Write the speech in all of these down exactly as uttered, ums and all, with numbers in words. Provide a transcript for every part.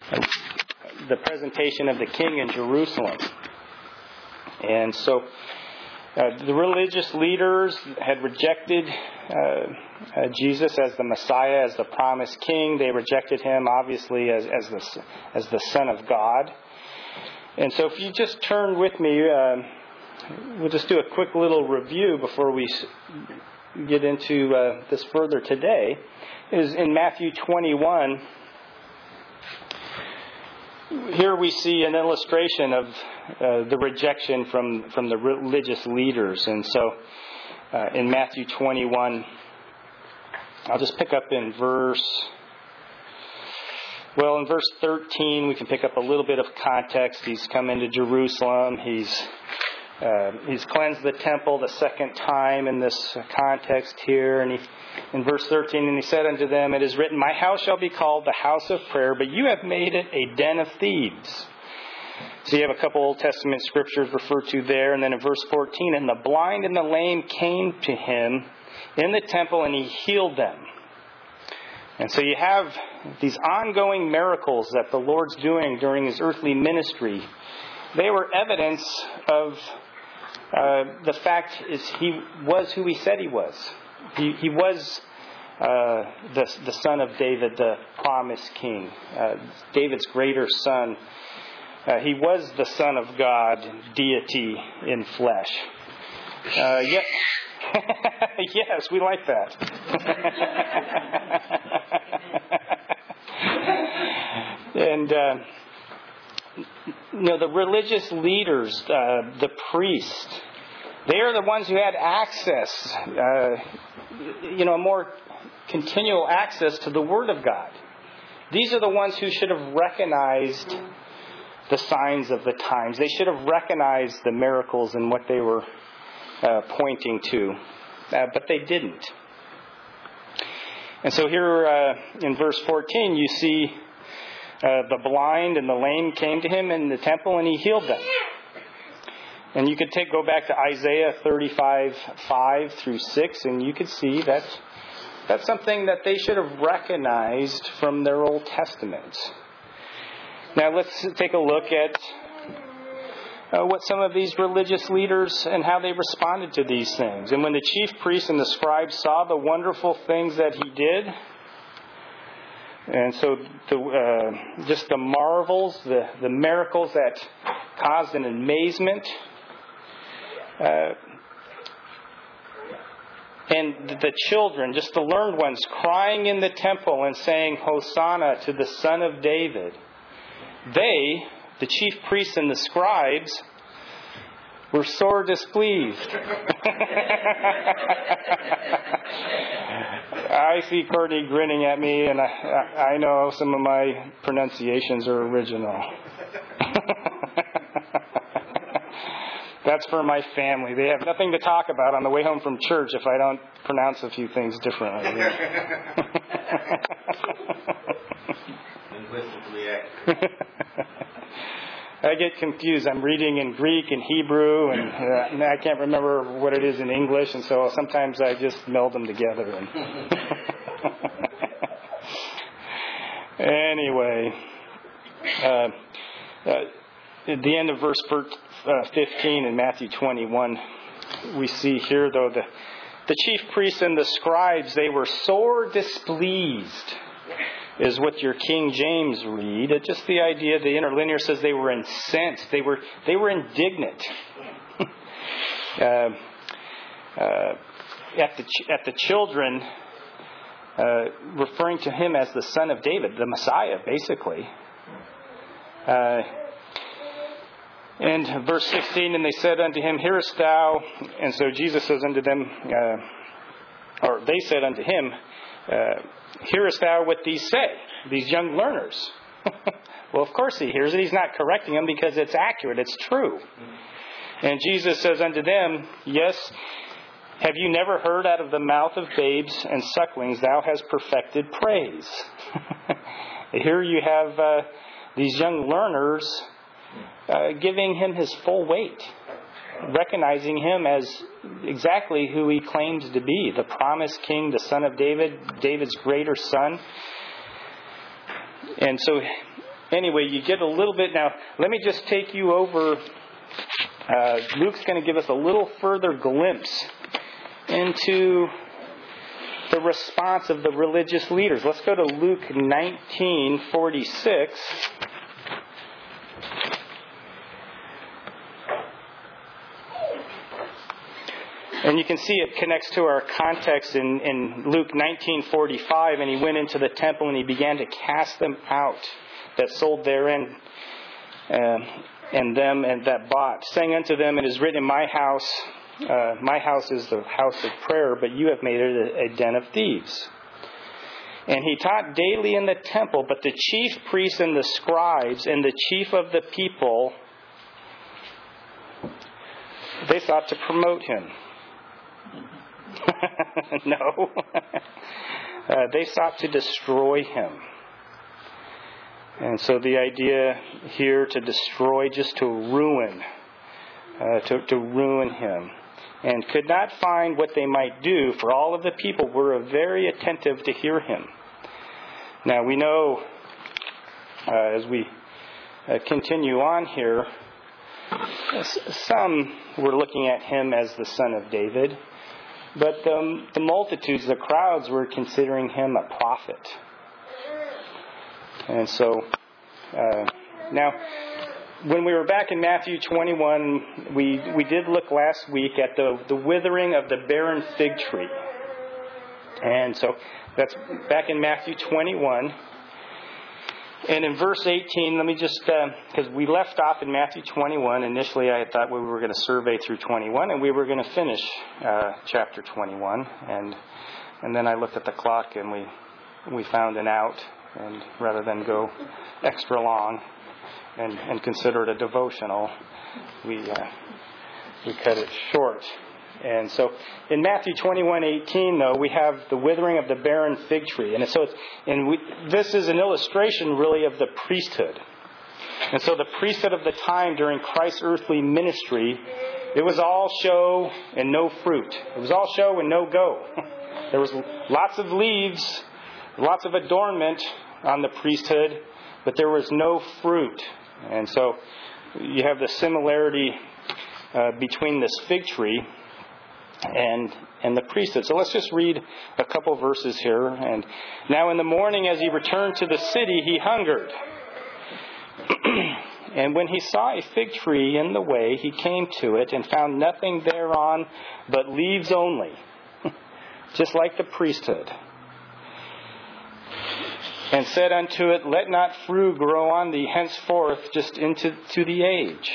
the presentation of the king in Jerusalem. And so uh, the religious leaders had rejected uh, uh, Jesus as the Messiah, as the promised king. They rejected him, obviously, as, as, the, as the Son of God. And so if you just turn with me, uh, we'll just do a quick little review before we get into uh, this further today. Is in Matthew twenty-one. Here we see an illustration of uh, the rejection from, from the religious leaders. And so uh, in Matthew twenty-one, I'll just pick up in verse, well, in verse thirteen, we can pick up a little bit of context. He's come into Jerusalem. He's uh, he's cleansed the temple the second time in this context here. And he, in verse thirteen, and he said unto them, it is written, my house shall be called the house of prayer, but you have made it a den of thieves. So you have a couple Old Testament scriptures referred to there. And then in verse fourteen, and the blind and the lame came to him in the temple, and he healed them. And so you have these ongoing miracles that the Lord's doing during his earthly ministry. They were evidence of uh, the fact is he was who he said he was. He, he was uh, the, the son of David, the promised king, uh, David's greater son. Uh, he was the Son of God, deity in flesh. Uh, yeah. Yes, we like that. And, uh, you know, the religious leaders, uh, the priests, they are the ones who had access, uh, you know, more continual access to the Word of God. These are the ones who should have recognized the signs of the times. They should have recognized the miracles and what they were uh, pointing to. Uh, but they didn't. And so here uh, in verse fourteen, you see uh, the blind and the lame came to him in the temple, and he healed them. And you could take go back to Isaiah thirty-five, five through six, and you could see that that's something that they should have recognized from their Old Testaments. Now let's take a look at uh, what some of these religious leaders and how they responded to these things. And when the chief priests and the scribes saw the wonderful things that he did, and so the, uh, just the marvels, the, the miracles that caused an amazement, uh, and the children, just the learned ones, crying in the temple and saying, Hosanna to the Son of David. They, the chief priests and the scribes, were sore displeased. I see Courtney grinning at me, and I, I know some of my pronunciations are original. That's for my family. They have nothing to talk about on the way home from church if I don't pronounce a few things differently. I get confused. I'm reading in Greek and Hebrew, and, uh, and I can't remember what it is in English, and so sometimes I just meld them together. And anyway, uh, uh, at the end of verse fifteen in Matthew twenty-one, we see here, though, the, the chief priests and the scribes, they were sore displeased, is what your King James read. It's just the idea, the interlinear says they were incensed. They were they were indignant uh, uh, at the at the children, uh, referring to him as the Son of David, the Messiah, basically. Uh, and verse sixteen, and they said unto him, Hearest thou? And so Jesus says unto them, uh, or they said unto him, uh, Hearest thou what these say, these young learners? Well, of course he hears it. He's not correcting them because it's accurate. It's true. And Jesus says unto them, Yes, have you never heard out of the mouth of babes and sucklings thou hast perfected praise? Here you have uh, these young learners uh, giving him his full weight, recognizing him as exactly who he claims to be, the promised king, the son of David, David's greater son. And so anyway, you get a little bit. Now, let me just take you over. Uh, Luke's going to give us a little further glimpse into the response of the religious leaders. Let's go to Luke nineteen forty-six. And you can see it connects to our context in, in Luke nineteen forty-five. And he went into the temple and he began to cast them out that sold therein, uh, and them and that bought, saying unto them, it is written in my house, uh, my house is the house of prayer, but you have made it a, a den of thieves. And he taught daily in the temple, but the chief priests and the scribes and the chief of the people, they sought to promote him. No. uh, they sought to destroy him. And so the idea here to destroy, just to ruin, uh, to, to ruin him. And could not find what they might do, for all of the people were very attentive to hear him. Now we know, uh, as we uh, continue on here, some were looking at him as the son of David. But um, the multitudes, the crowds, were considering him a prophet. And so, uh, now, when we were back in Matthew twenty-one, we we did look last week at the, the withering of the barren fig tree. And so, that's back in Matthew twenty-one. And in verse eighteen, let me just, because uh, we left off in Matthew twenty-one. Initially, I thought we were going to survey through twenty-one, and we were going to finish uh, chapter twenty-one. And and then I looked at the clock, and we we found an out, and rather than go extra long and, and consider it a devotional, we uh, we cut it short. And so in Matthew twenty-one eighteen, though, we have the withering of the barren fig tree. And so it's, and we, this is an illustration, really, of the priesthood. And so the priesthood of the time during Christ's earthly ministry, it was all show and no fruit. It was all show and no go. There was lots of leaves, lots of adornment on the priesthood, but there was no fruit. And so you have the similarity uh, between this fig tree and and the priesthood. So let's just read a couple verses here. And now in the morning, as he returned to the city, he hungered. And when he saw a fig tree in the way, he came to it and found nothing thereon but leaves only, just like the priesthood. And said unto it, let not fruit grow on thee henceforth just into to the age.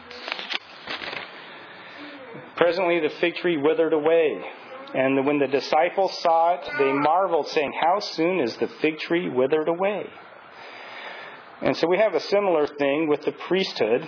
Presently the fig tree withered away. And when the disciples saw it, they marveled, saying, how soon is the fig tree withered away? And so we have a similar thing with the priesthood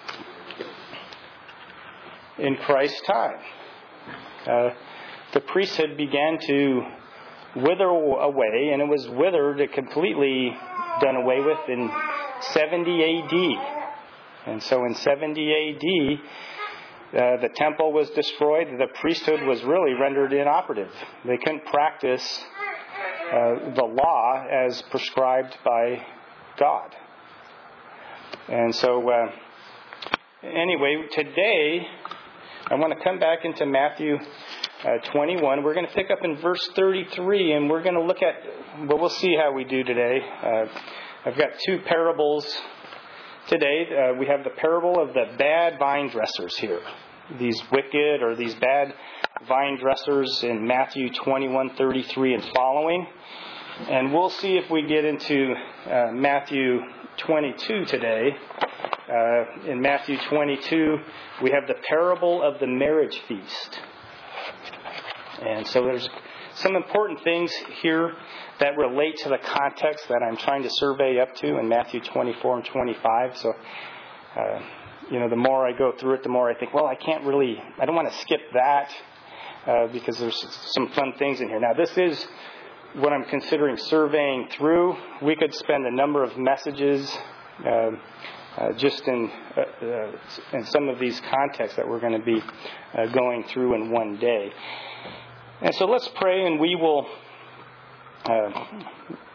in Christ's time. Uh, the priesthood began to wither away, and it was withered, completely done away with in seventy A D. And so in seventy A D, Uh, the temple was destroyed. The priesthood was really rendered inoperative. They couldn't practice uh, the law as prescribed by God. And so, uh, anyway, today I want to come back into Matthew uh, twenty-one. We're going to pick up in verse thirty-three, and we're going to look at, well, we'll see how we do today. Uh, I've got two parables today. Uh, we have the parable of the bad vine dressers here. These wicked or these bad vine dressers in Matthew twenty-one thirty-three and following. And we'll see if we get into uh, Matthew twenty-two today. Uh, in Matthew twenty-two, we have the parable of the marriage feast. And so there's some important things here that relate to the context that I'm trying to survey up to in Matthew twenty-four and twenty-five. So, uh, you know, the more I go through it, the more I think, well, I can't really, I don't want to skip that uh, because there's some fun things in here. Now, this is what I'm considering surveying through. We could spend a number of messages uh, uh, just in uh, uh, in some of these contexts that we're going to be uh, going through in one day. And so let's pray, and we will uh,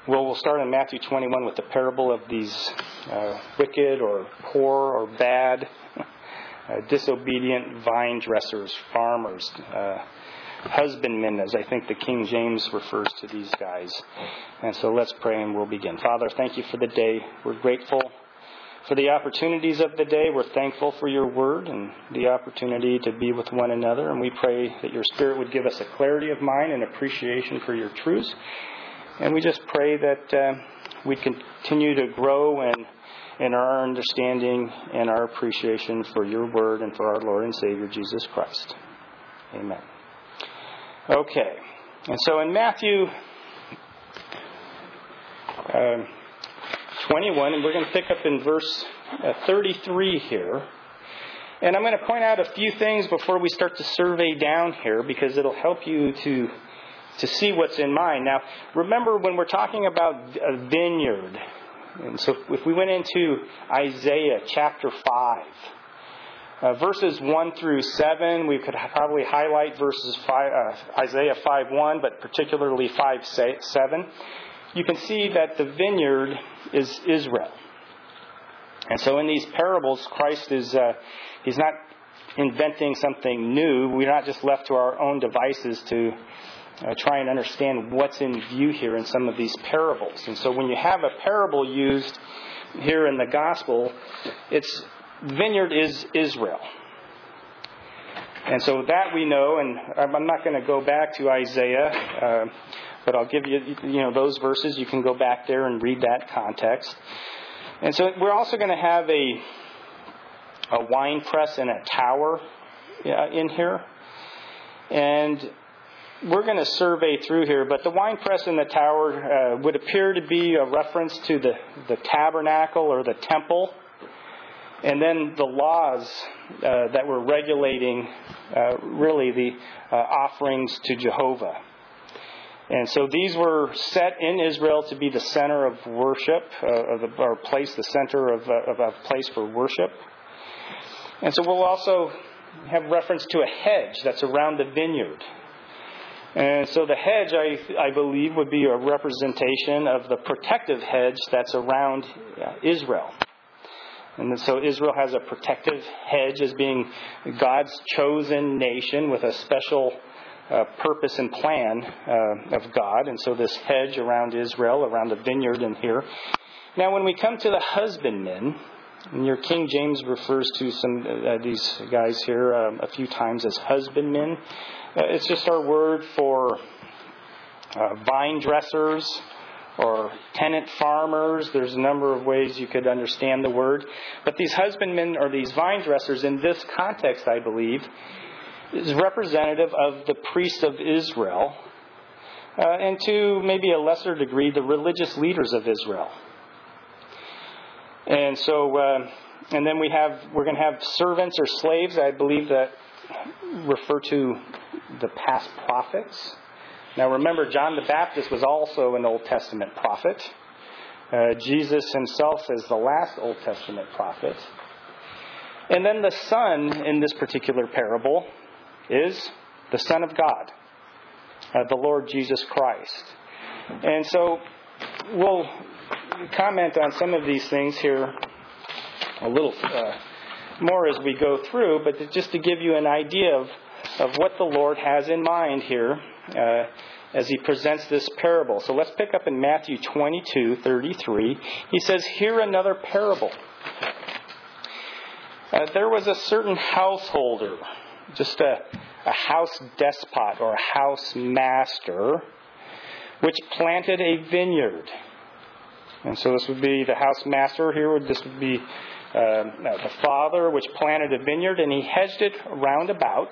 well, we'll start in Matthew twenty-one with the parable of these uh, wicked or poor or bad, uh, disobedient vine dressers, farmers, uh, husbandmen, as I think the King James refers to these guys. And so let's pray and we'll begin. Father, thank you for the day. We're grateful for the opportunities of the day. We're thankful for your word and the opportunity to be with one another. And we pray that your Spirit would give us a clarity of mind and appreciation for your truths. And we just pray that uh, we continue to grow in, in our understanding and our appreciation for your word and for our Lord and Savior, Jesus Christ. Amen. Okay. And so in Matthew uh, twenty-one, and we're going to pick up in verse uh, thirty-three here. And I'm going to point out a few things before we start to survey down here, because it'll help you to to see what's in mind. Now, remember when we're talking about a vineyard, and so if we went into Isaiah chapter five, uh, verses one through seven, we could probably highlight verses five, uh, Isaiah five one, but particularly five seven. You can see that the vineyard is Israel. And so in these parables, Christ is, uh, he's not inventing something new. We're not just left to our own devices to uh, try and understand what's in view here in some of these parables. And so when you have a parable used here in the gospel, it's vineyard is Israel. And so that we know, and I'm not going to go back to Isaiah, uh, but I'll give you, you know, those verses. You can go back there and read that context. And so we're also going to have a a wine press and a tower uh, in here. And we're going to survey through here. But the wine press and the tower uh, would appear to be a reference to the, the tabernacle or the temple. And then the laws uh, that were regulating uh, really the uh, offerings to Jehovah. And so these were set in Israel to be the center of worship, uh, of the, or place, the center of, uh, of a place for worship. And so we'll also have reference to a hedge that's around the vineyard. And so the hedge, I, I believe, would be a representation of the protective hedge that's around uh, Israel. And so Israel has a protective hedge as being God's chosen nation with a special Uh, purpose and plan uh, of God. And so this hedge around Israel, around the vineyard in here. Now when we come to the husbandmen, and your King James refers to some uh, these guys here um, a few times as husbandmen. Uh, it's just our word for uh, vine dressers or tenant farmers. There's a number of ways you could understand the word. But these husbandmen or these vine dressers in this context, I believe, is representative of the priests of Israel, uh, and to maybe a lesser degree, the religious leaders of Israel. And so, uh, and then we have, we're going to have servants or slaves, I believe, that refer to the past prophets. Now remember, John the Baptist was also an Old Testament prophet. Uh, Jesus himself is the last Old Testament prophet. And then the Son in this particular parable is the Son of God, uh, the Lord Jesus Christ. And so we'll comment on some of these things here a little uh, more as we go through, but just to give you an idea of, of what the Lord has in mind here uh, as he presents this parable. So let's pick up in Matthew twenty-two thirty-three. He says, "Hear another parable. Uh, there was a certain householder," just a, a house despot or a house master, "which planted a vineyard." And so this would be the house master here. This would be uh, the father, which planted a vineyard, and he hedged it round about.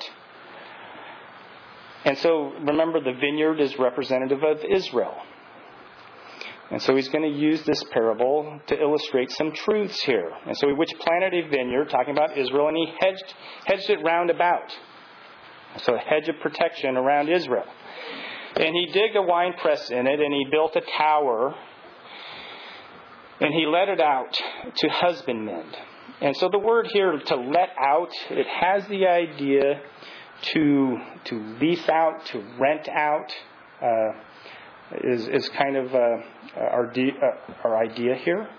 And so remember, the vineyard is representative of Israel. And so he's going to use this parable to illustrate some truths here. And so which planted a vineyard, talking about Israel, and he hedged, hedged it round about. So a hedge of protection around Israel. And he digged a wine press in it, and he built a tower, and he let it out to husbandmen. And so the word here, to let out, it has the idea to, to lease out, to rent out. Uh, is is kind of uh, our de- uh, our idea here.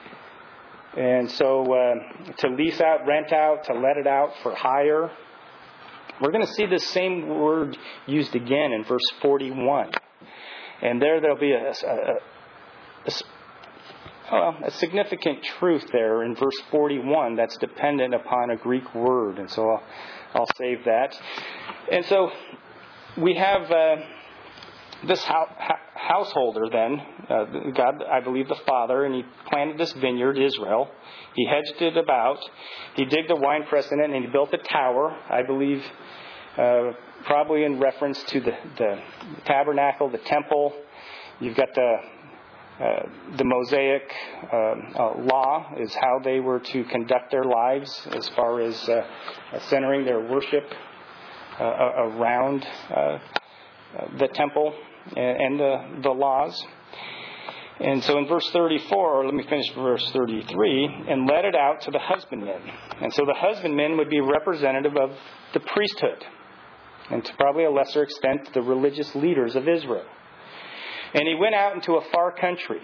And so uh, to lease out, rent out, to let it out for hire. We're going to see this same word used again in verse forty-one. And there there'll be a, a, a, well, a significant truth there in verse forty-one that's dependent upon a Greek word. And so I'll, I'll save that. And so we have uh, this ho- householder then, uh, God, I believe the Father, and he planted this vineyard, Israel. He hedged it about. He digged a winepress in it, and he built a tower, I believe, uh, probably in reference to the, the tabernacle, the temple. You've got the uh, the Mosaic uh, uh, law is how they were to conduct their lives as far as uh, centering their worship uh, around uh, the temple and the, the laws. And so in verse thirty-four, or let me finish verse thirty-three, and let it out to the husbandmen. And so the husbandmen would be representative of the priesthood, and to probably a lesser extent, the religious leaders of Israel. And he went out into a far country.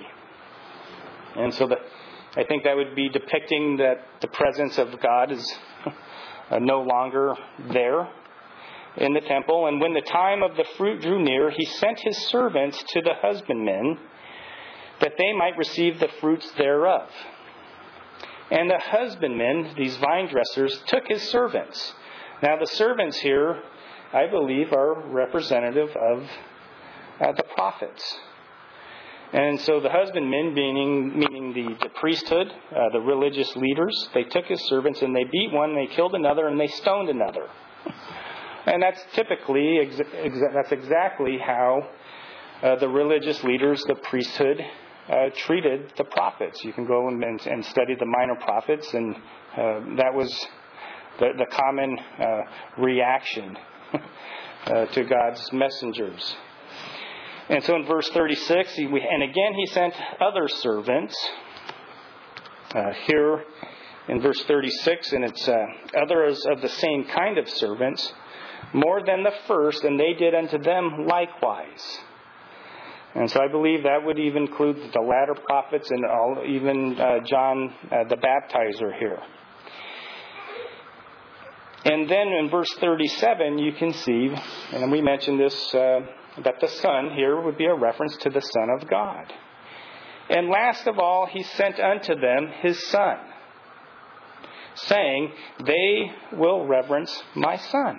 And so the, I think that would be depicting that the presence of God is no longer there in the temple. And when the time of the fruit drew near, he sent his servants to the husbandmen, that they might receive the fruits thereof. And the husbandmen, these vine dressers, took his servants. Now the servants here, I believe, are representative of uh, the prophets. And so the husbandmen, meaning, meaning the, the priesthood, uh, the religious leaders, they took his servants and they beat one, they killed another, and they stoned another. And that's typically, ex- ex- that's exactly how uh, the religious leaders, the priesthood, Uh, treated the prophets. You can go and, and study the minor prophets, and uh, that was the, the common uh, reaction uh, to God's messengers. And so in verse thirty-six, he, and again he sent other servants. Uh, here in verse thirty-six, and it's uh, others of the same kind of servants, more than the first, and they did unto them likewise. And so I believe that would even include the latter prophets and all, even uh, John uh, the Baptizer here. And then in verse thirty-seven, you can see, and we mentioned this, uh, that the Son here would be a reference to the Son of God. And last of all, he sent unto them his Son, saying, they will reverence my Son.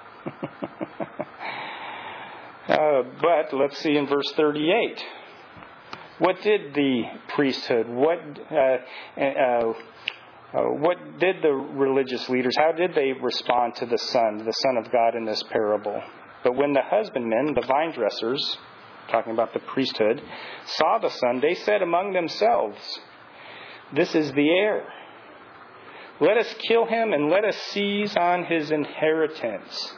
Uh, but let's see in verse thirty-eight. What did the priesthood, what uh, uh, uh, what did the religious leaders, how did they respond to the Son, the Son of God in this parable? But when the husbandmen, the vine dressers, talking about the priesthood, saw the Son, they said among themselves, this is the heir. Let us kill him and let us seize on his inheritance.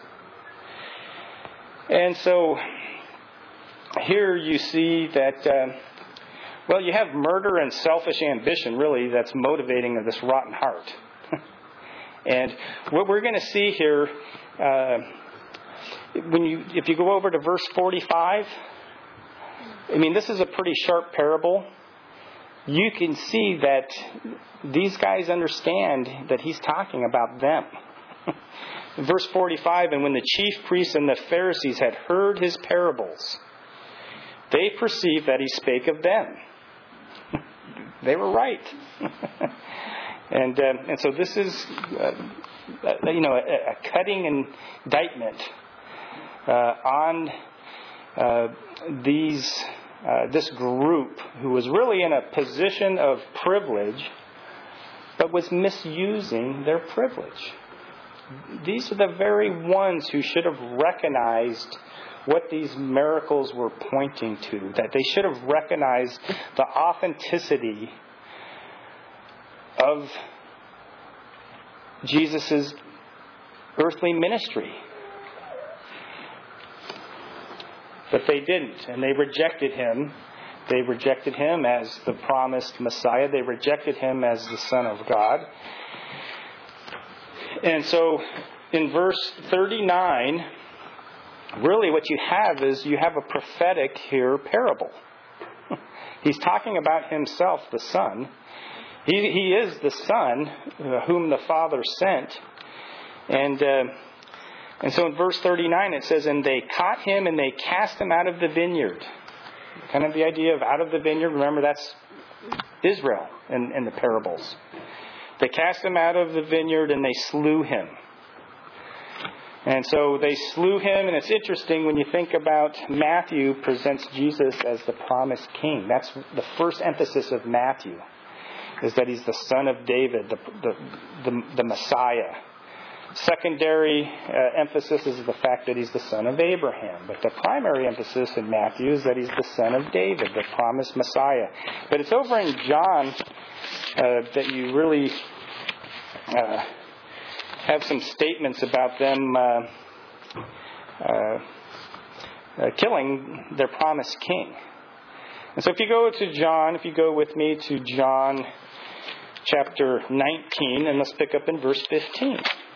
And so here you see that, uh, well, you have murder and selfish ambition, really, that's motivating this rotten heart. And what we're going to see here, uh, when you, if you go over to verse forty-five, I mean, this is a pretty sharp parable. You can see that these guys understand that he's talking about them. Verse forty-five, and when the chief priests and the Pharisees had heard his parables, they perceived that he spake of them. They were right. and uh, and so this is, uh, you know, a, a cutting indictment uh, on uh, these uh, this group who was really in a position of privilege, but was misusing their privilege. These are the very ones who should have recognized what these miracles were pointing to, that they should have recognized the authenticity of Jesus' earthly ministry. But they didn't, and they rejected him. They rejected him as the promised Messiah. They rejected him as the Son of God. And so in verse thirty-nine, really what you have is you have a prophetic here parable. He's talking about himself, the Son. He, he is the Son uh, whom the Father sent. And uh, and so in verse thirty-nine it says, and they caught him and they cast him out of the vineyard. Kind of the idea of out of the vineyard. Remember, that's Israel in, in the parables. They cast him out of the vineyard and they slew him. And so they slew him, and it's interesting when you think about Matthew presents Jesus as the promised king. That's the first emphasis of Matthew, is that he's the son of David, the the, the, the Messiah. Secondary uh, emphasis is the fact that he's the son of Abraham. But the primary emphasis in Matthew is that he's the son of David, the promised Messiah. But it's over in John uh, that you really uh, have some statements about them uh, uh, uh, killing their promised king. And so if you go to John, if you go with me to John chapter nineteen, and let's pick up in verse fifteen.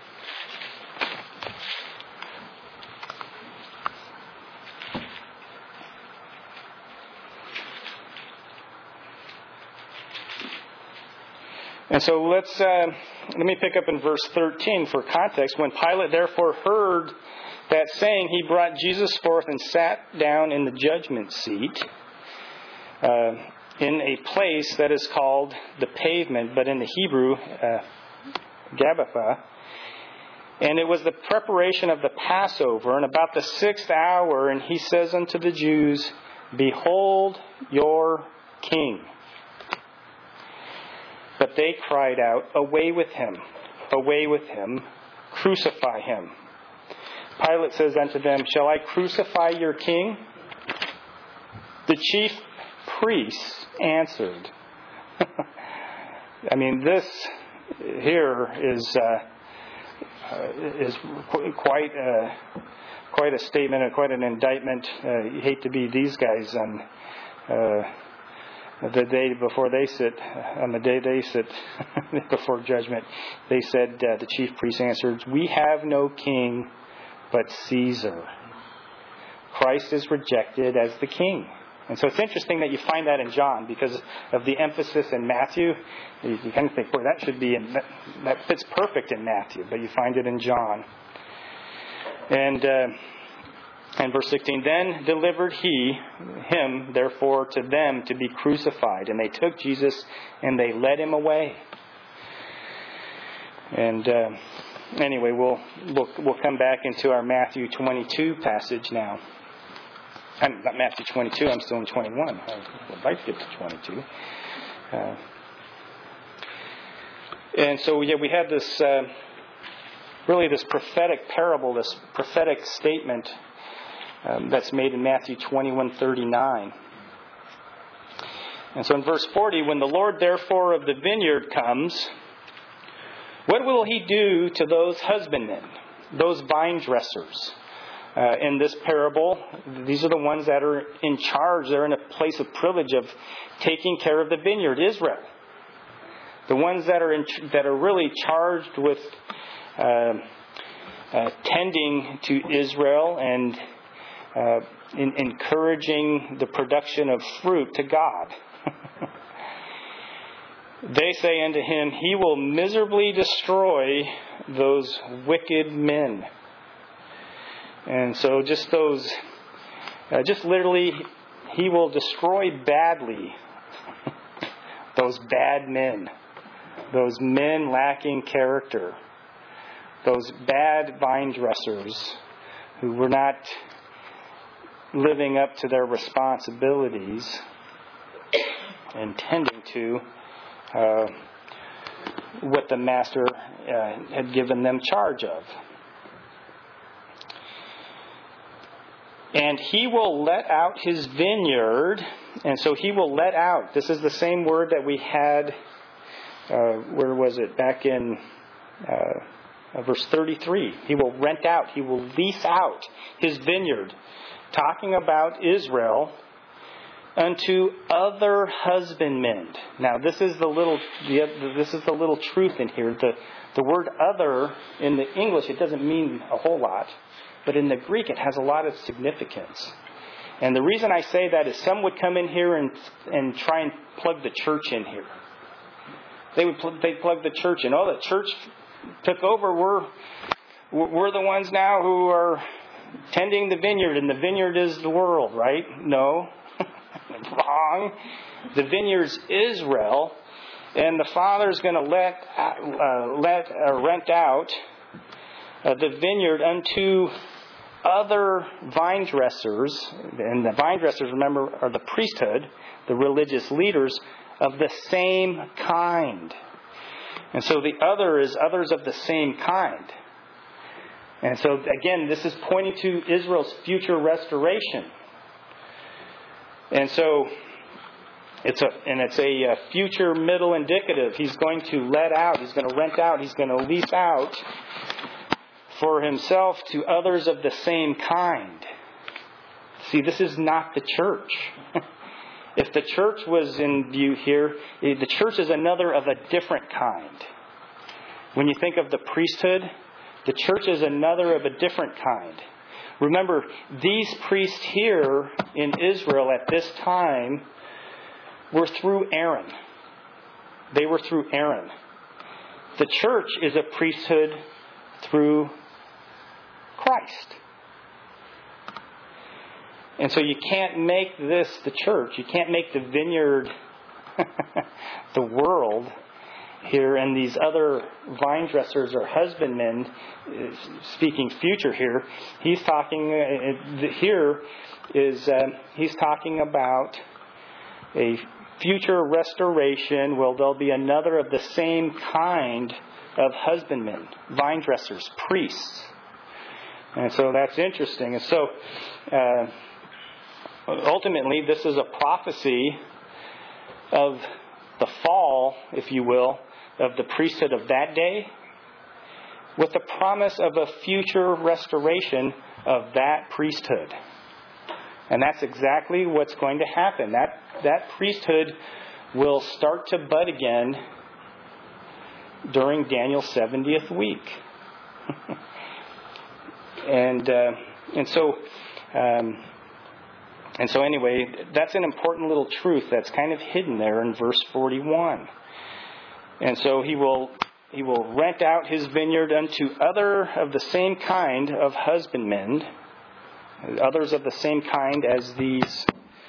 And so let's uh, let me pick up in verse thirteen for context. When Pilate therefore heard that saying, he brought Jesus forth and sat down in the judgment seat uh, in a place that is called the Pavement, but in the Hebrew, uh, Gabbatha. And it was the preparation of the Passover, and about the sixth hour, and he says unto the Jews, behold your king. But they cried out, away with him, away with him, crucify him. Pilate says unto them, shall I crucify your king? The chief priests answered. I mean, this here is uh, uh, is quite a, quite a statement and quite an indictment. Uh, you hate to be these guys on uh, the day before they sit, on the day they sit before judgment. They said, uh, the chief priest answered, we have no king but Caesar. Christ is rejected as the king. And so it's interesting that you find that in John because of the emphasis in Matthew. You, you kind of think, boy, that should be in, that, that fits perfect in Matthew, but you find it in John. And uh, and verse sixteen, then delivered he him therefore to them to be crucified, and they took Jesus and they led him away. And uh, anyway, we'll we'll we'll come back into our Matthew twenty-two passage now. I'm not Matthew twenty-two. I'm still in twenty-one. I would like to get to twenty-two. Uh, and so yeah, we had this uh, really this prophetic parable, this prophetic statement um, that's made in Matthew twenty-one thirty-nine. And so in verse forty, when the Lord therefore of the vineyard comes, what will he do to those husbandmen, those vine dressers? Uh, in this parable, these are the ones that are in charge. They're in a place of privilege of taking care of the vineyard, Israel. The ones that are in, that are really charged with uh, uh, tending to Israel and uh, in, encouraging the production of fruit to God. They say unto him, he will miserably destroy those wicked men. And so just those, uh, just literally, he will destroy badly those bad men, those men lacking character, those bad vine dressers who were not living up to their responsibilities and tending to uh, what the master uh, had given them charge of. And he will let out his vineyard. And so he will let out. This is the same word that we had, uh, where was it? Back in uh, verse thirty-three. He will rent out. He will lease out his vineyard. Talking about Israel unto other husbandmen. Now this is the little, this is the little truth in here. The, the word other in the English, it doesn't mean a whole lot. but in the Greek it has a lot of significance. And the reason I say that is some would come in here and and try and plug the church in here. They would pl- they plug the church in. Oh, the church took over. We're we're the ones now who are tending the vineyard, and the vineyard is the world, right? No, wrong. The vineyard's Israel, and the Father's going to let uh, let uh, rent out uh, the vineyard unto other vine dressers, and the vine dressers, remember, are the priesthood, the religious leaders of the same kind. And so the other is others of the same kind. And so again, this is pointing to Israel's future restoration. And so it's a and it's a future middle indicative. He's going to let out, he's going to rent out, he's going to lease out for himself to others of the same kind. See, this is not the church. If the church was in view here, the church is another of a different kind. When you think of the priesthood, the church is another of a different kind. Remember, these priests here in Israel at this time were through Aaron. They were through Aaron. The church is a priesthood through Christ. And so you can't make this the church. You can't make the vineyard the world here, and these other vine dressers or husbandmen, speaking future here, he's talking uh, here is uh, he's talking about a future restoration. Well, there'll be another of the same kind of husbandmen, vine dressers, priests. And so that's interesting. And so uh, ultimately, this is a prophecy of the fall, if you will, of the priesthood of that day, with the promise of a future restoration of that priesthood. And that's exactly what's going to happen. That that priesthood will start to bud again during Daniel's seventieth week. and uh, and so um, and so anyway, that's an important little truth that's kind of hidden there in verse forty-one. And so he will he will rent out his vineyard unto other of the same kind of husbandmen, others of the same kind as these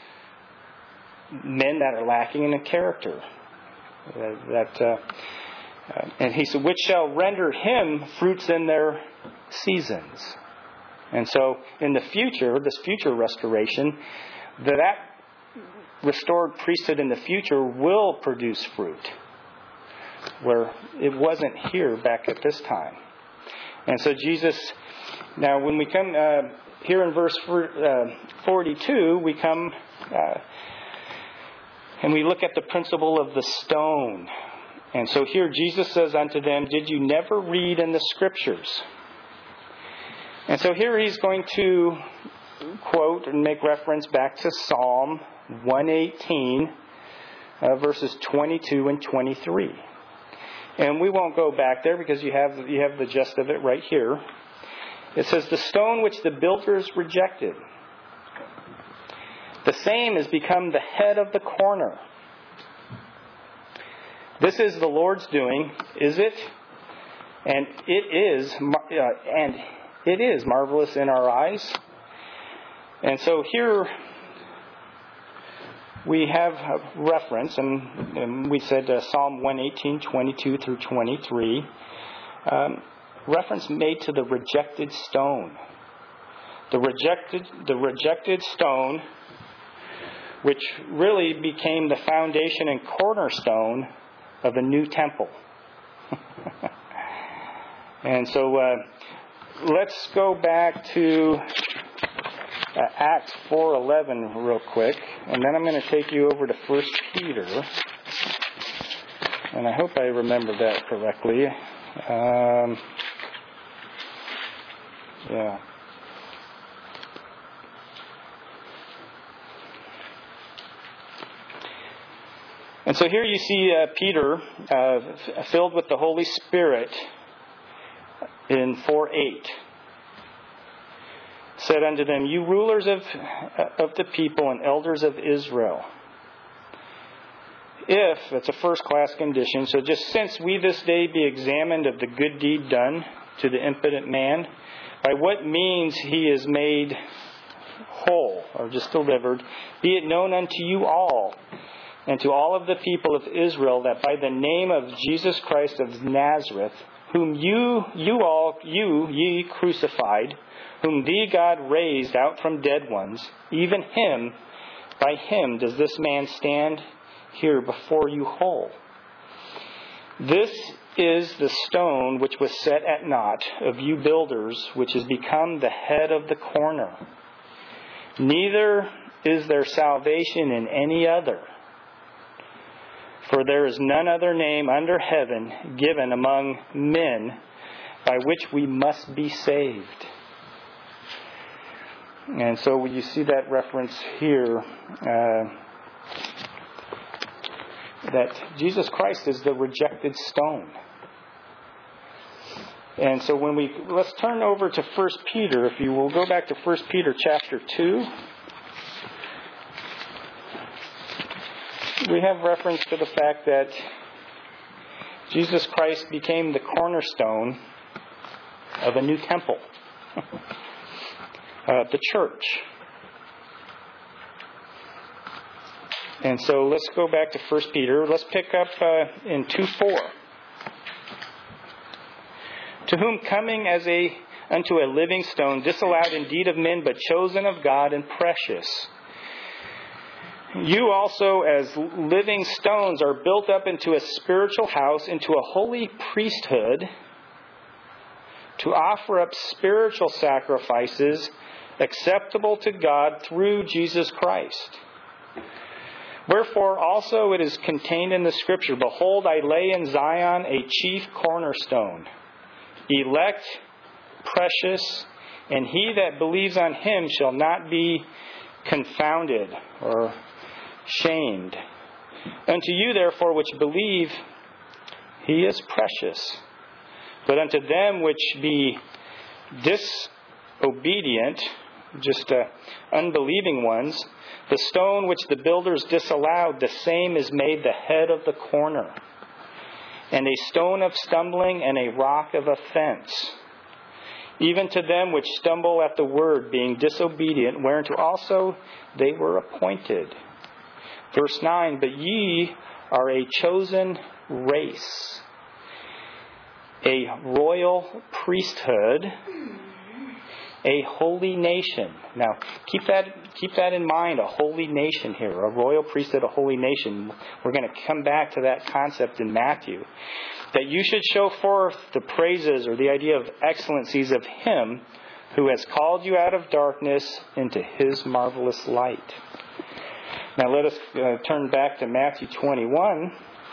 men that are lacking in a character. Uh, that uh, uh, and he said, which shall render him fruits in their seasons. And so in the future, this future restoration, that, that restored priesthood in the future will produce fruit, where it wasn't here back at this time. And so Jesus, now when we come uh, here in verse forty-two, we come uh, and we look at the principle of the stone. And so here Jesus says unto them, did you never read in the Scriptures? And so here he's going to quote and make reference back to Psalm one eighteen, uh, verses twenty-two and twenty-three. And we won't go back there because you have you have the gist of it right here. It says, the stone which the builders rejected, the same has become the head of the corner. This is the Lord's doing, is it? And it is, uh, and it is marvelous in our eyes. And so here we have a reference, and, and we said uh, Psalm one eighteen, twenty-two through twenty-three. Um, reference made to the rejected stone. The rejected, the rejected stone, which really became the foundation and cornerstone of the new temple. And so uh, let's go back to uh, Acts four eleven real quick, and then I'm going to take you over to First Peter, and I hope I remember that correctly. Um, yeah. And so here you see uh, Peter uh, filled with the Holy Spirit in four eight. said unto them, You rulers of, of the people and elders of Israel, if, that's a first-class condition, so just since we this day be examined of the good deed done to the impotent man, by what means he is made whole, or just delivered, be it known unto you all, and to all of the people of Israel, that by the name of Jesus Christ of Nazareth, whom you, you all, you, ye crucified, whom thee God raised out from dead ones, even him, by him does this man stand here before you whole. This is the stone which was set at naught of you builders, which has become the head of the corner. Neither is there salvation in any other. For there is none other name under heaven given among men by which we must be saved. And so you see that reference here, uh, that Jesus Christ is the rejected stone. And so when we, let's turn over to First Peter, if you will go back to First Peter chapter two. We have reference to the fact that Jesus Christ became the cornerstone of a new temple, uh, the church. And so let's go back to First Peter. Let's pick up uh, in two four. To whom coming as a unto a living stone, disallowed indeed of men, but chosen of God and precious. You also, as living stones, are built up into a spiritual house, into a holy priesthood, to offer up spiritual sacrifices acceptable to God through Jesus Christ. Wherefore also it is contained in the Scripture, Behold, I lay in Zion a chief cornerstone, elect, precious, and he that believes on him shall not be confounded or shamed. Unto you, therefore, which believe, he is precious. But unto them which be disobedient, just uh, unbelieving ones, the stone which the builders disallowed, the same is made the head of the corner, and a stone of stumbling and a rock of offense. Even to them which stumble at the word, being disobedient, whereunto also they were appointed. Verse nine, But ye are a chosen race, a royal priesthood, a holy nation. Now, keep that keep that in mind, a holy nation here, a royal priesthood, a holy nation. We're going to come back to that concept in Matthew. That you should show forth the praises or the idea of excellencies of Him who has called you out of darkness into His marvelous light. Now let us uh, turn back to Matthew twenty-one.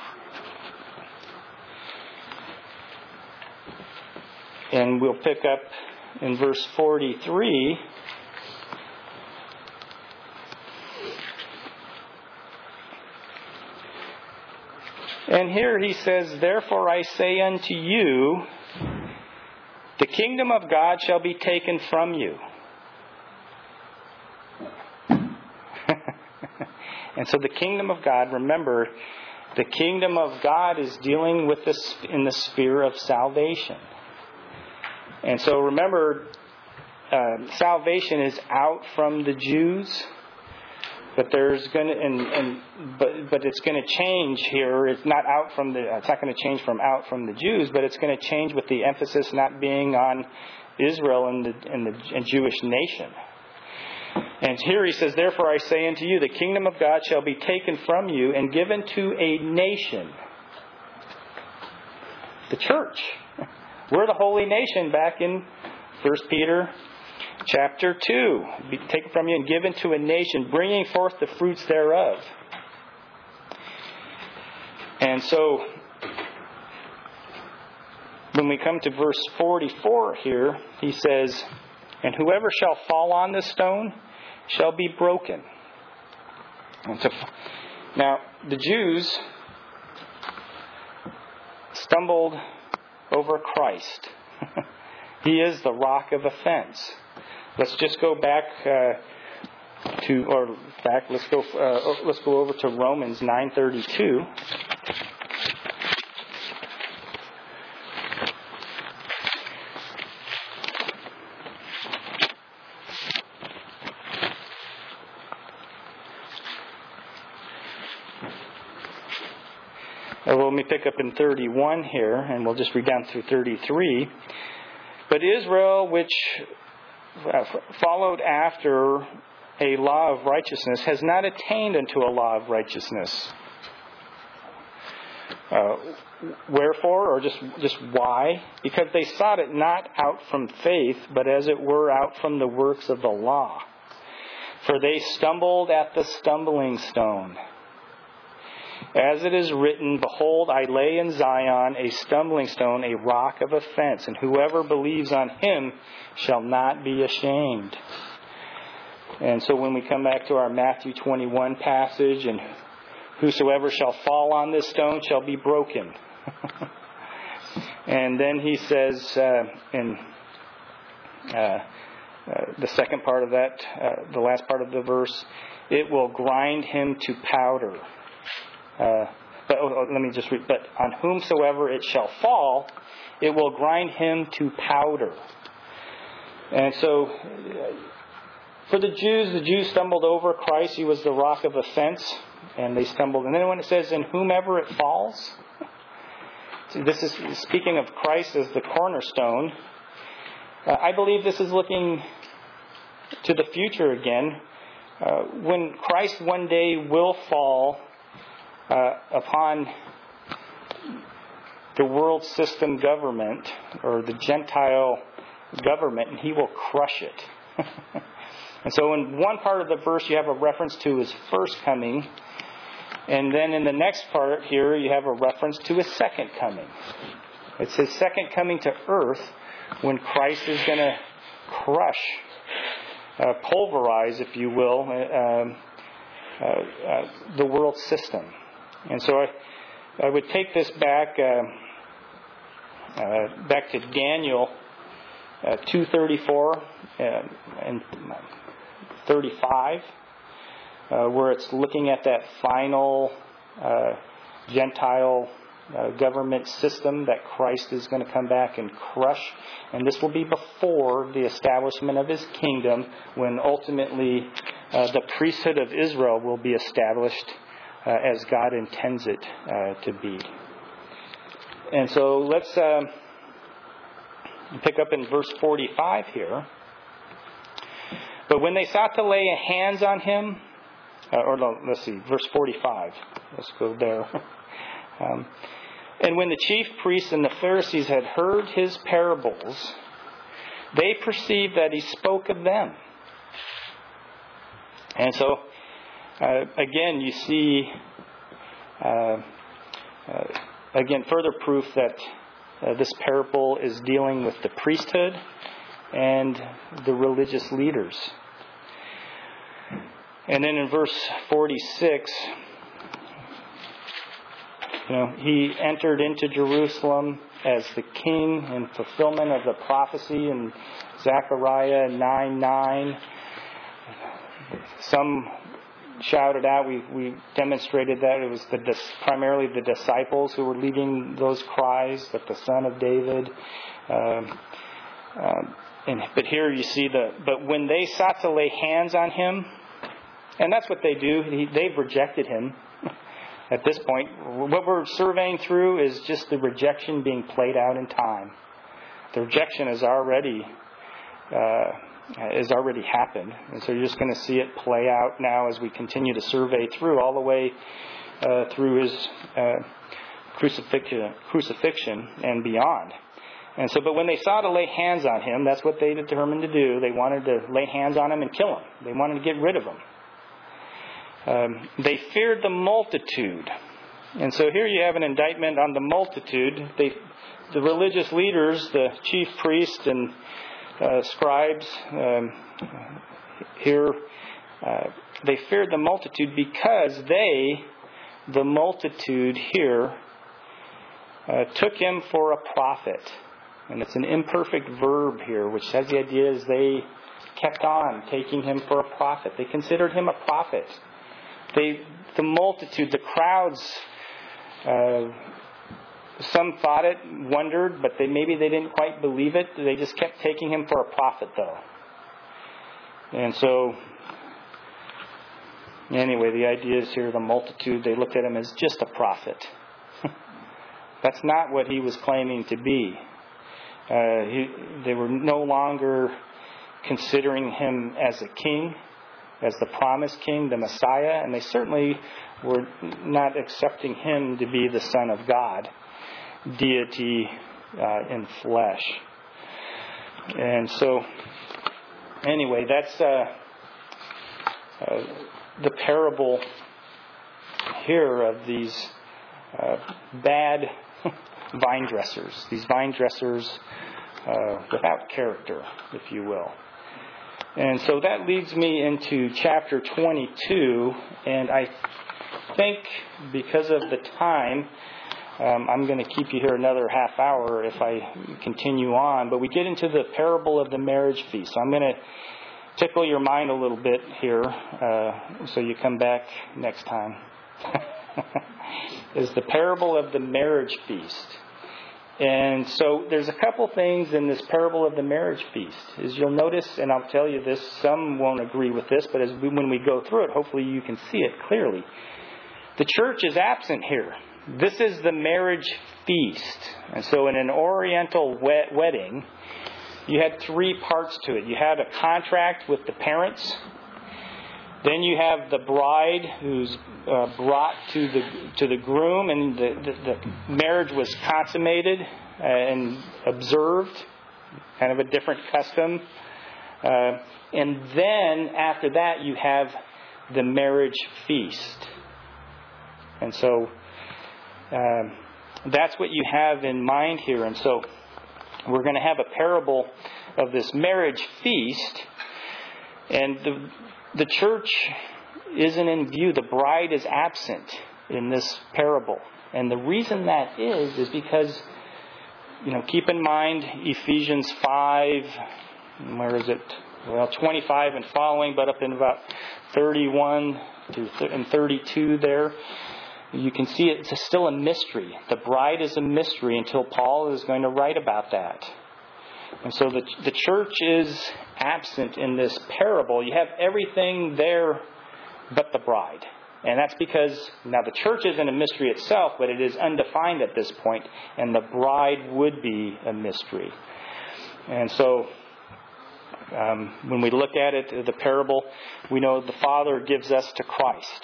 And we'll pick up in verse forty-three. And here he says, Therefore I say unto you, the kingdom of God shall be taken from you. And so the kingdom of God, remember, the kingdom of God is dealing with this in the sphere of salvation. And so remember, uh, salvation is out from the Jews, but there's going to, and, and but but it's going to change here. It's not out from the. It's not going to change from out from the Jews, but it's going to change with the emphasis not being on Israel and the and the and Jewish nation. And here he says, Therefore I say unto you, the kingdom of God shall be taken from you and given to a nation. The church. We're the holy nation back in First Peter chapter two. Be taken from you and given to a nation, bringing forth the fruits thereof. And so, when we come to verse forty-four here, he says, And whoever shall fall on the stone shall be broken. And so, now, the Jews stumbled over Christ. He is the rock of offense. let's just go back uh, to, or back. Let's go. Uh, let's go over to Romans nine thirty-two. Uh, well, let me pick up in thirty-one here, and we'll just read down through thirty-three. But Israel, which uh, followed after a law of righteousness, has not attained unto a law of righteousness. Uh, wherefore, or just just why? Because they sought it not out from faith, but as it were out from the works of the law. For they stumbled at the stumbling stone. As it is written, behold, I lay in Zion a stumbling stone, a rock of offense, and whoever believes on him shall not be ashamed. And so when we come back to our Matthew twenty-one passage, and whosoever shall fall on this stone shall be broken. And then he says uh, in uh, uh, the second part of that, uh, the last part of the verse, it will grind him to powder. Uh, but oh, oh, let me just read. But on whomsoever it shall fall, it will grind him to powder. And so, uh, for the Jews, the Jews stumbled over Christ. He was the rock of offense, and they stumbled. And then when it says, "In whomever it falls," so this is speaking of Christ as the cornerstone. Uh, I believe this is looking to the future again, uh, when Christ one day will fall. Uh, upon the world system government, or the Gentile government, and he will crush it. And so in one part of the verse you have a reference to his first coming, and then in the next part here you have a reference to his second coming. It's his second coming to earth, when Christ is going to crush, uh, pulverize, if you will, um, uh, uh, the world system. And so I, I would take this back uh, uh, back to Daniel uh, two thirty-four uh, and thirty-five, uh, where it's looking at that final uh, Gentile uh, government system that Christ is going to come back and crush. And this will be before the establishment of his kingdom, when ultimately uh, the priesthood of Israel will be established Uh, as God intends it uh, to be. And so let's uh, pick up in verse forty-five here. But when they sought to lay hands on him, uh, or no, let's see, verse forty-five. Let's go there. Um, and when the chief priests and the Pharisees had heard his parables, they perceived that he spoke of them. And so, Uh, again, you see, uh, uh, again, further proof that uh, this parable is dealing with the priesthood and the religious leaders. And then in verse forty-six, you know, he entered into Jerusalem as the king in fulfillment of the prophecy in Zechariah nine nine. Some shouted out, we, we demonstrated that it was the primarily the disciples who were leading those cries, that the Son of David. Um, um, and but here you see the, but when they sought to lay hands on him, and that's what they do, he, they've rejected him at this point. What we're surveying through is just the rejection being played out in time. The rejection is already uh, has already happened. And so you're just going to see it play out now as we continue to survey through, all the way uh, through his uh, crucifixion, crucifixion and beyond. And so, but when they sought to lay hands on him, that's what they determined to do. They wanted to lay hands on him and kill him. They wanted to get rid of him. Um, they feared the multitude. And so here you have an indictment on the multitude. They, the religious leaders, the chief priests and Uh, scribes um, here, uh, they feared the multitude because they, the multitude here, uh, took him for a prophet. And it's an imperfect verb here, which has the idea is they kept on taking him for a prophet. They considered him a prophet. They, the multitude, the crowds, uh, some thought it, wondered, but they maybe they didn't quite believe it. They just kept taking him for a prophet, though. And so, anyway, the idea is here, the multitude, they looked at him as just a prophet. That's not what he was claiming to be. Uh, he, they were no longer considering him as a king, as the promised king, the Messiah, and they certainly were not accepting him to be the Son of God, deity uh, in flesh. And so, anyway, that's uh, uh, the parable here of these uh, bad vine dressers, these vine dressers uh, without character, if you will. And so that leads me into chapter twenty-two, and I think because of the time, um, I'm going to keep you here another half hour if I continue on. But we get into the parable of the marriage feast. So I'm going to tickle your mind a little bit here, uh, so you come back next time. Is the parable of the marriage feast. And so there's a couple things in this parable of the marriage feast. As you'll notice, and I'll tell you this, some won't agree with this, but as we, when we go through it, hopefully you can see it clearly. The church is absent here. This is the marriage feast. And so in an Oriental wed- wedding, you had three parts to it. You had a contract with the parents. Then you have the bride who's uh, brought to the to the groom, and the, the, the marriage was consummated and observed, kind of a different custom. Uh, and then after that, you have the marriage feast. And so um, that's what you have in mind here. And so we're going to have a parable of this marriage feast, and the The church isn't in view. The bride is absent in this parable. And the reason that is, is because, you know, keep in mind Ephesians five, where is it? Well, twenty-five and following, but up in about thirty-one to th- and thirty-two there. You can see it's still a mystery. The bride is a mystery until Paul is going to write about that. And so the the church is absent in this parable. You have everything there but the bride. And that's because, now the church isn't a mystery itself, but it is undefined at this point, and the bride would be a mystery. And so um, when we look at it, the parable, we know the Father gives us to Christ.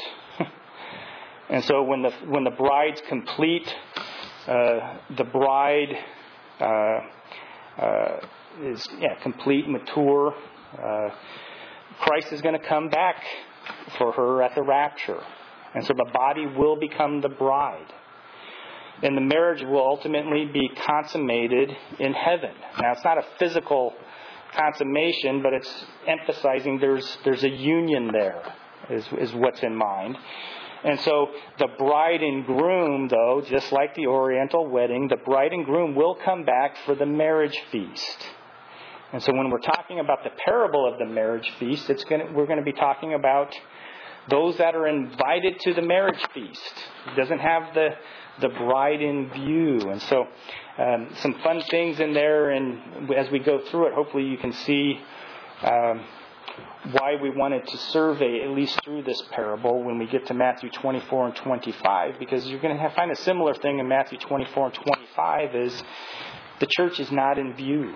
And so when the when the bride's complete, uh, the bride Uh, Uh, is yeah, complete, mature. Uh, Christ is going to come back for her at the rapture. And so the body will become the bride. And the marriage will ultimately be consummated in heaven. Now, it's not a physical consummation, but it's emphasizing there's there's a union there, is, is what's in mind. And so the bride and groom, though, just like the Oriental wedding, the bride and groom will come back for the marriage feast. And so when we're talking about the parable of the marriage feast, it's going to, we're going to be talking about those that are invited to the marriage feast. It doesn't have the the bride in view. And so um, some fun things in there. And as we go through it, hopefully you can see Um, why we wanted to survey at least through this parable when we get to Matthew twenty-four and twenty-five, because you're going to have, find a similar thing in Matthew twenty-four and twenty-five is the church is not in view.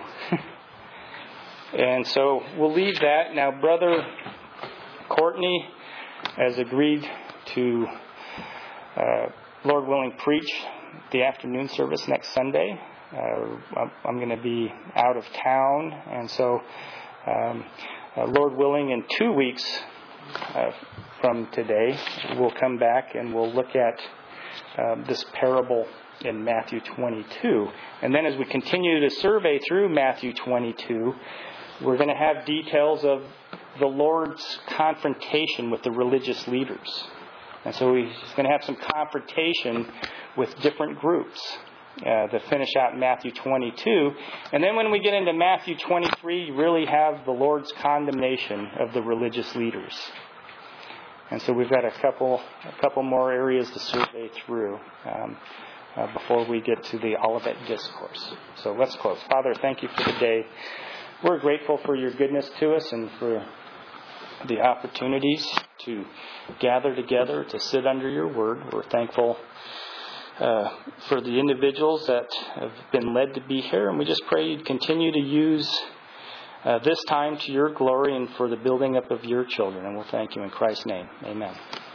And so we'll leave that. Now, Brother Courtney has agreed to, uh, Lord willing, preach the afternoon service next Sunday. Uh, I'm going to be out of town, and so um, Uh, Lord willing, in two weeks uh, from today, we'll come back and we'll look at uh, this parable in Matthew twenty-two. And then as we continue to survey through Matthew twenty-two, we're going to have details of the Lord's confrontation with the religious leaders. And so he's going to have some confrontation with different groups. uh, to finish out Matthew twenty-two. And then when we get into Matthew twenty-three, you really have the Lord's condemnation of the religious leaders. And so we've got a couple a couple more areas to survey through um, uh, before we get to the Olivet Discourse. So let's close. Father, thank you for the day. We're grateful for your goodness to us and for the opportunities to gather together, to sit under your word. We're thankful uh, for the individuals that have been led to be here. And we just pray you'd continue to use uh, this time to your glory and for the building up of your children. And we'll thank you in Christ's name. Amen.